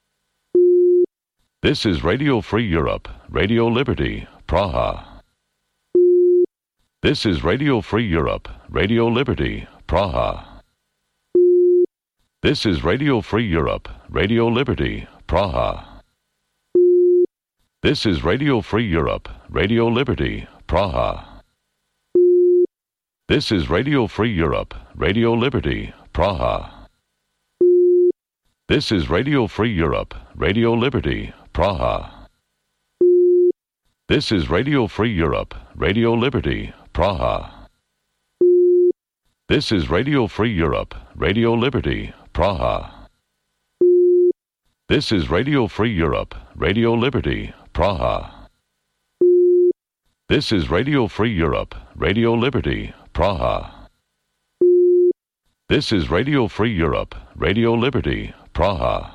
This is Radio Free Europe, Radio Liberty, Praha. This is Radio Free Europe, Radio Liberty, Praha. This is Radio Free Europe, Radio Liberty, Praha. This is Radio Free Europe, Radio Liberty, Praha. This is Radio Free Europe, Radio Liberty, Praha. This is Radio Free Europe, Radio Liberty, Praha. This is Radio Free Europe, Radio Liberty, Praha. This is Radio Free Europe, Radio Liberty, Praha. This is Radio Free Europe, Radio Liberty, Praha. This is Radio Free Europe, Radio Liberty, Praha. This is Radio Free Europe, Radio Liberty, Praha.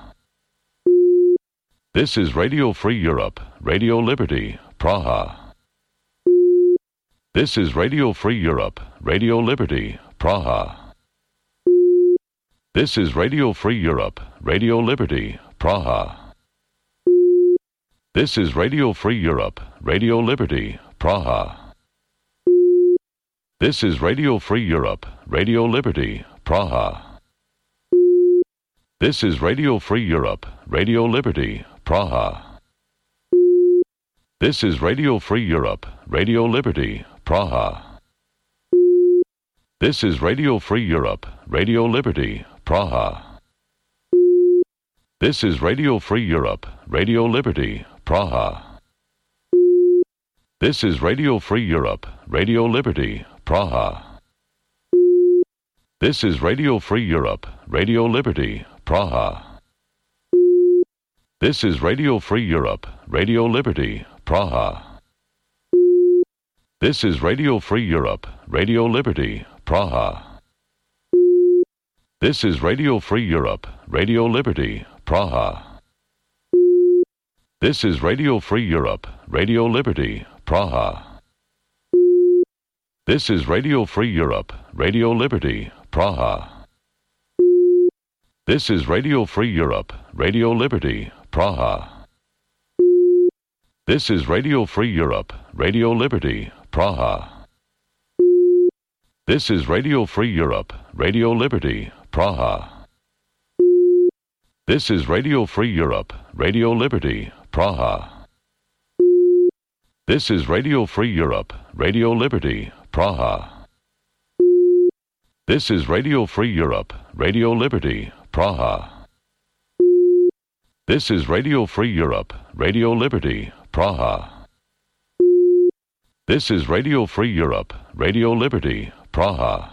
This is Radio Free Europe, Radio Liberty, Praha. This is Radio Free Europe, Radio Liberty, Praha. This is Radio Free Europe, Radio Liberty, Praha. This is Radio Free Europe, Radio Liberty, Praha. This is Radio Free Europe, Radio Liberty, Praha. This is Radio Free Europe, Radio Liberty, Praha. This is Radio Free Europe, Radio Liberty, Praha. This is Radio Free Europe, Radio Liberty, Praha. This is Radio Free Europe, Radio Liberty, Praha. This is Radio Free Europe, Radio Liberty, Praha. This is Radio Free Europe, Radio Liberty, Praha. This is Radio Free Europe, Radio Liberty, Praha. This is Radio Free Europe, Radio Liberty, Praha. This is Radio Free Europe, Radio Liberty, Praha. This is Radio Free Europe, Radio Liberty, Praha. This is Radio Free Europe, Radio Liberty, Praha. This is Radio Free Europe, Radio Liberty, Praha. This is Radio Free Europe, Radio Liberty, Praha. This is Radio Free Europe, Radio Liberty, Praha. This is Radio Free Europe, Radio Liberty, Praha. This is Radio Free Europe, Radio Liberty, Praha. This is Radio Free Europe, Radio Liberty, Praha. This is Radio Free Europe, Radio Liberty, Praha. This is Radio Free Europe, Radio Liberty, Praha.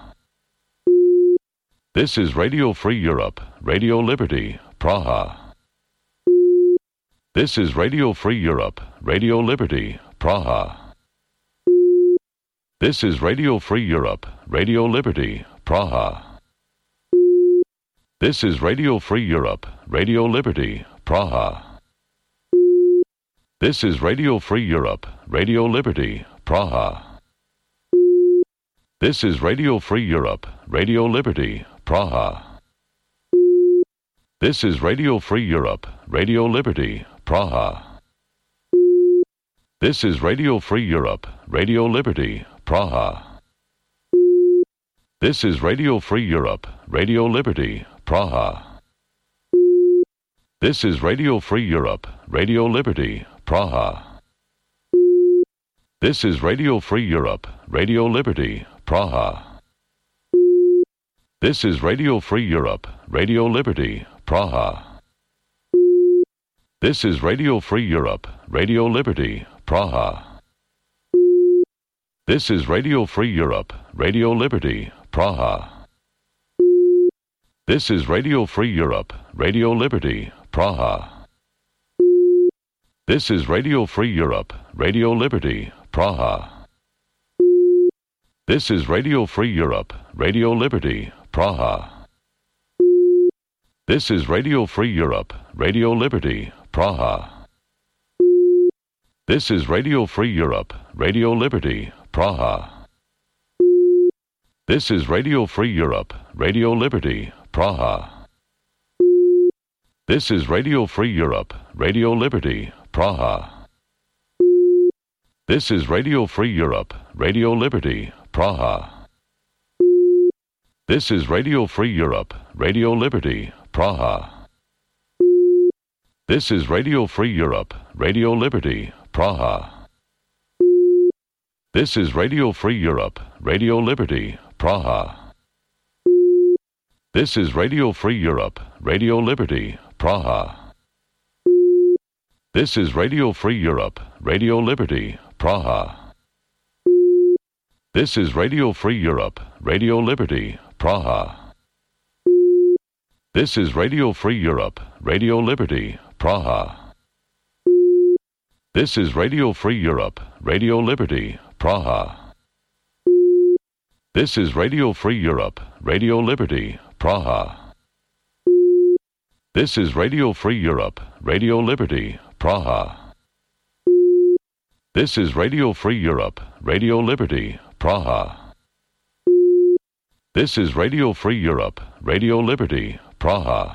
This is Radio Free Europe, Radio Liberty, Praha. This is Radio Free Europe, Radio Liberty, Praha. This is Radio Free Europe, Radio Liberty, Praha. This is Radio Free Europe, Radio Liberty, Praha. This is Radio Free Europe, Radio Liberty, Praha. This is Radio Free Europe, Radio Liberty, Praha. This is Radio Free Europe, Radio Liberty, Praha. This is Radio Free Europe, Radio Liberty, Praha. This is Radio Free Europe, Radio Liberty, Praha. This is Radio Free Europe, Radio Liberty, Praha. This is Radio Free Europe, Radio Liberty, Praha. This is Radio Free Europe, Radio Liberty, Praha. This is Radio Free Europe, Radio Liberty, Praha. This is Radio Free Europe, Radio Liberty, Praha. This is Radio Free Europe, Radio Liberty, Praha. This is Radio Free Europe, Radio Liberty, Praha. This is Radio Free Europe, Radio Liberty, Praha. This is Radio Free Europe, Radio Liberty, Praha. This is Radio Free Europe, Radio Liberty, Praha. This is Radio Free Europe, Radio Liberty, Praha. This is Radio Free Europe, Radio Liberty, Praha. This is Radio Free Europe, Radio Liberty, Praha. This is Radio Free Europe, Radio Liberty, Praha. This is Radio Free Europe, Radio Liberty, Praha. This is Radio Free Europe, Radio Liberty, Praha. This is Radio Free Europe, Radio Liberty, Praha. This is Radio Free Europe, Radio Liberty, Praha. This is Radio Free Europe, Radio Liberty, Praha. This is Radio Free Europe, Radio Liberty, Praha. This is Radio Free Europe, Radio Liberty, Praha. This is Radio Free Europe, Radio Liberty, Praha. This is Radio Free Europe, Radio Liberty, Praha. This is Radio Free Europe, Radio Liberty, Praha. This is Radio Free Europe, Radio Liberty, Praha.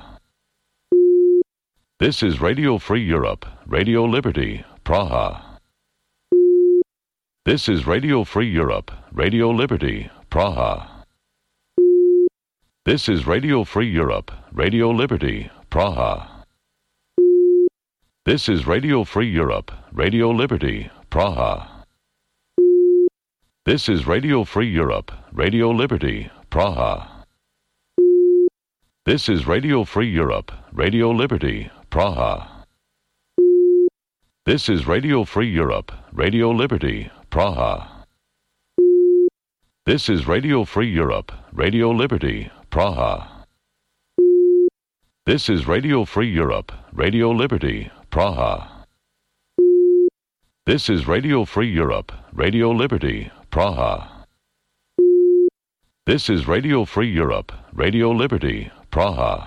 This is Radio Free Europe, Radio Liberty, Praha. This is Radio Free Europe, Radio Liberty, Praha. This is Radio Free Europe, Radio Liberty, Praha. This is Radio Free Europe, Radio Liberty, Praha. This is Radio Free Europe, Radio Liberty, Praha. This is Radio Free Europe, Radio Liberty, Praha. This is Radio Free Europe, Radio Liberty, Praha. This is Radio Free Europe, Radio Liberty, Praha. This is Radio Free Europe, Radio Liberty, Praha. This is Radio Free Europe, Radio Liberty, Praha. This is Radio Free Europe, Radio Liberty, Praha.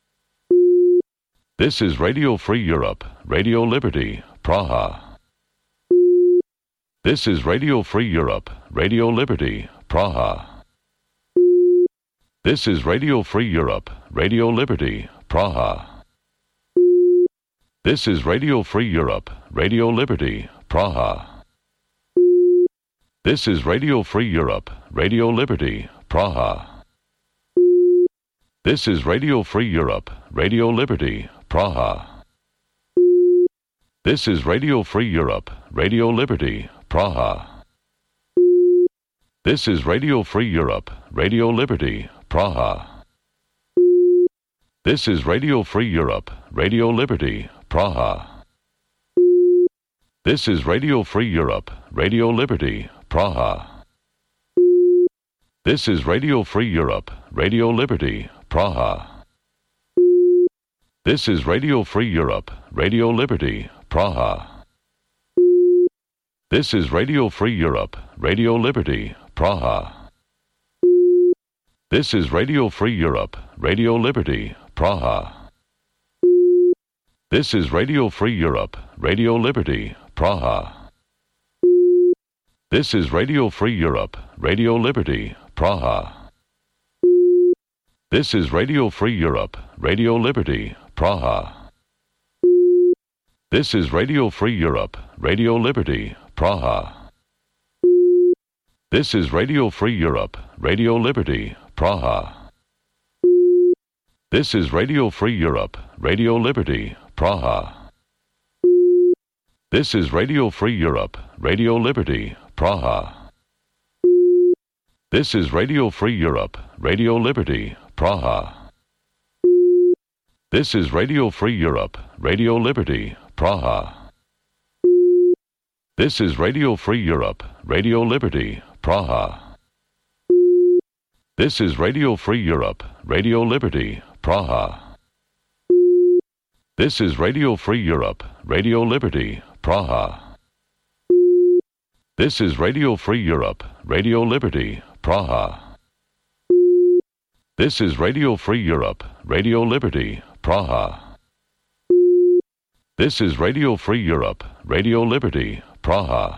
This is Radio Free Europe, Radio Liberty, Praha. This is Radio Free Europe, Radio Liberty, Praha. This is Radio Free Europe, Radio Liberty, Praha. This is Radio Free Europe, Radio Liberty, Praha. This is Radio Free Europe, Radio Liberty, Praha. This is Radio Free Europe, Radio Liberty, Praha. This is Radio Free Europe, Radio Liberty, Praha. This is Radio Free Europe, Radio Liberty, Praha. This is Radio Free Europe, Radio Liberty, Praha. This is Radio Free Europe, Radio Liberty, Praha. This is Radio Free Europe, Radio Liberty, Praha. This is Radio Free Europe, Radio Liberty, Praha. This is Radio Free Europe, Radio Liberty, Praha. This is Radio Free Europe, Radio Liberty, Praha. This is Radio Free Europe, Radio Liberty, Praha. This is Radio Free Europe, Radio Liberty, Praha. This is Radio Free Europe, Radio Liberty, Praha. This is Radio Free Europe, Radio Liberty, Praha. This is Radio Free Europe, Radio Liberty, Praha. This is Radio Free Europe, Radio Liberty, Praha. This is Radio Free Europe, Radio Liberty, Praha. This is Radio Free Europe, Radio Liberty, Praha. This is Radio Free Europe, Radio Liberty, Praha. This is Radio Free Europe, Radio Liberty, Praha. This is Radio Free Europe, Radio Liberty, Praha. This is Radio Free Europe, Radio Liberty, Praha. This is Radio Free Europe, Radio Liberty, Praha. This is Radio Free Europe, Radio Liberty, Praha. This is Radio Free Europe, Radio Liberty, Praha.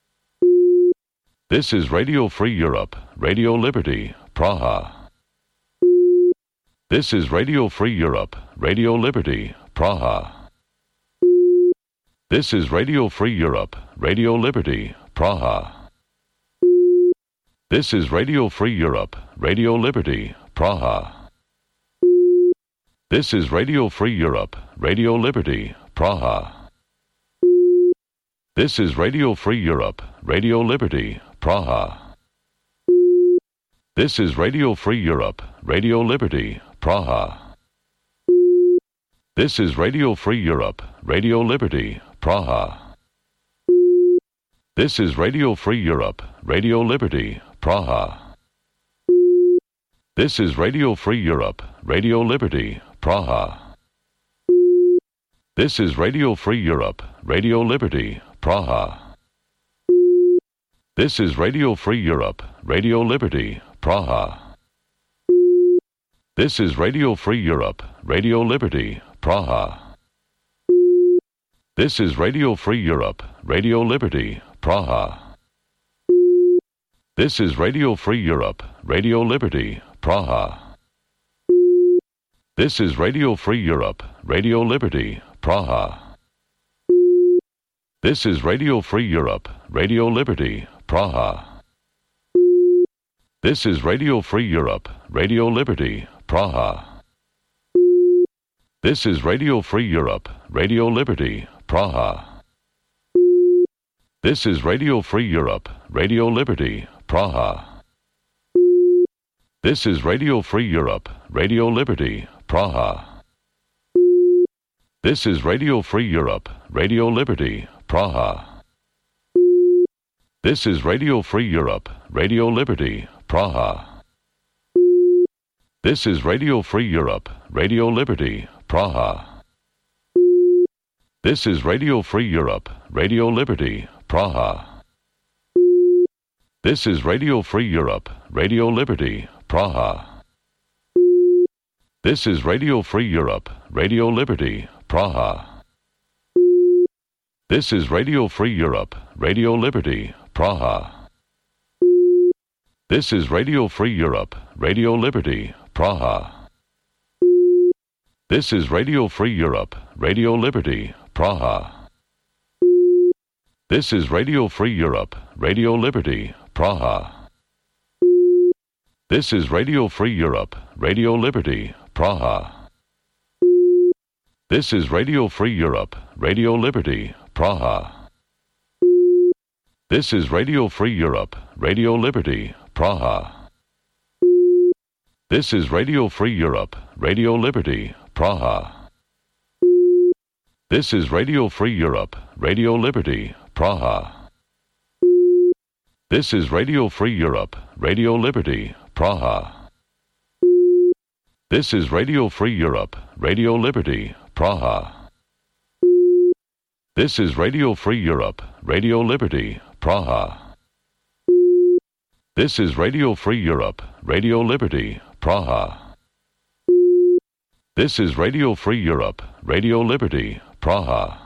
This is Radio Free Europe, Radio Liberty, Praha. This is Radio Free Europe, Radio Liberty, Praha. This is Radio Free Europe, Radio Liberty, Praha. This is Radio Free Europe, Radio Liberty, Praha. This is Radio Free Europe, Radio Liberty, Praha. This is Radio Free Europe, Radio Liberty, Praha. This is Radio Free Europe, Radio Liberty, Praha. This is Radio Free Europe, Radio Liberty, Praha. This is Radio Free Europe, Radio Liberty, Praha. This is Radio Free Europe, Radio Liberty, Praha. This is Radio Free Europe, Radio Liberty, Praha. This is Radio Free Europe, Radio Liberty, Praha. This is Radio Free Europe, Radio Liberty, Praha. This is Radio Free Europe, Radio Liberty, Praha. This is Radio Free Europe, Radio Liberty, Praha. This is Radio Free Europe, Radio Liberty, Praha. This is Radio Free Europe, Radio Liberty, Praha. This is Radio Free Europe, Radio Liberty, Praha. This is Radio Free Europe, Radio Liberty, Praha. This is Radio Free Europe, Radio Liberty, Praha. This is Radio Free Europe, Radio Liberty, Praha. This is Radio Free Europe, Radio Liberty, Praha. This is Radio Free Europe, Radio Liberty, Praha. This is Radio Free Europe, Radio Liberty, Praha. This is Radio Free Europe, Radio Liberty, Praha. This is Radio Free Europe, Radio Liberty, Praha. This is Radio Free Europe, Radio Liberty, Praha. This is Radio Free Europe, Radio Liberty, Praha. This is Radio Free Europe, Radio Liberty, Praha. This is Radio Free Europe, Radio Liberty, Praha. This is Radio Free Europe, Radio Liberty, Praha. This is Radio Free Europe, Radio Liberty, Praha. This is Radio Free Europe, Radio Liberty, Praha. This is Radio Free Europe, Radio Liberty, Praha. This is Radio Free Europe, Radio Liberty, Praha. This is Radio Free Europe, Radio Liberty, Praha. This is Radio Free Europe, Radio Liberty, Praha. This is Radio Free Europe, Radio Liberty, Praha. This is Radio Free Europe, Radio Liberty, Praha. This is Radio Free Europe, Radio Liberty, Praha. This is Radio Free Europe, Radio Liberty, Praha.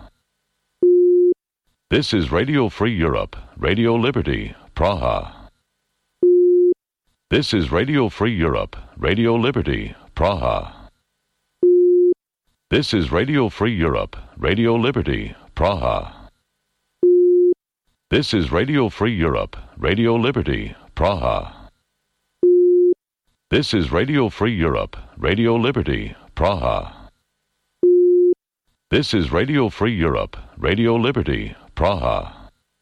This is Radio Free Europe, Radio Liberty, Praha. This is Radio Free Europe, Radio Liberty, Praha. This is Radio Free Europe, Radio Liberty, Praha. This is Radio Free Europe, Radio Liberty, Praha. This is Radio Free Europe, Radio Liberty, Praha. This is Radio Free Europe, Radio Liberty, Praha.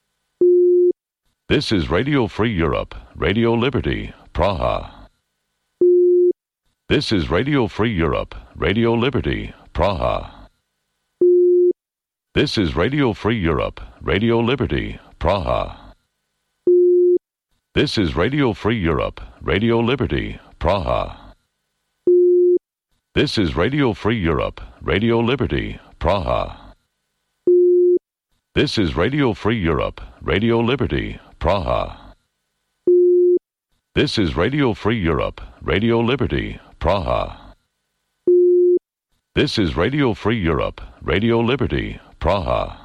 This is Radio Free Europe, Radio Liberty, Praha. This is Radio Free Europe, Radio Liberty, Praha. This is Radio Free Europe, Radio Liberty, Praha. This is Radio Free Europe, Radio Liberty, Praha. This is Radio Free Europe, Radio Liberty, Praha. This is Radio Free Europe, Radio Liberty, Praha. This is Radio Free Europe, Radio Liberty, Praha. This is Radio Free Europe, Radio Liberty, Praha.